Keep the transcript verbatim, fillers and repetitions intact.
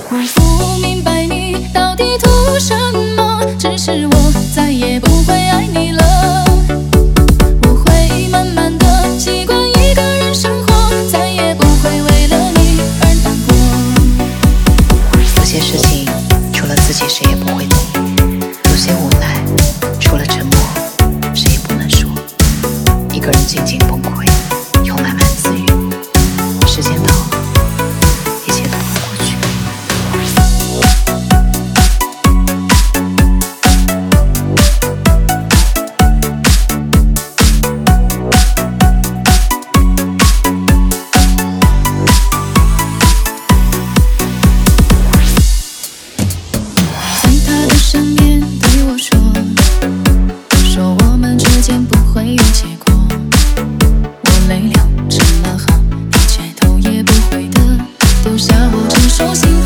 我不明白你到底图什么，只是我再也不会爱你了。我会慢慢的习惯一个人生活，再也不会为了你而难过。 有些事情除了自己谁也不会懂，有些无奈除了沉默谁也不能说。一个人静静崩溃，又慢慢自愈，时间到了，一切都会过去。 在他的身边对我说，说我们之间不会有结果。我泪流成了河，一切头也不回的丢下我成熟心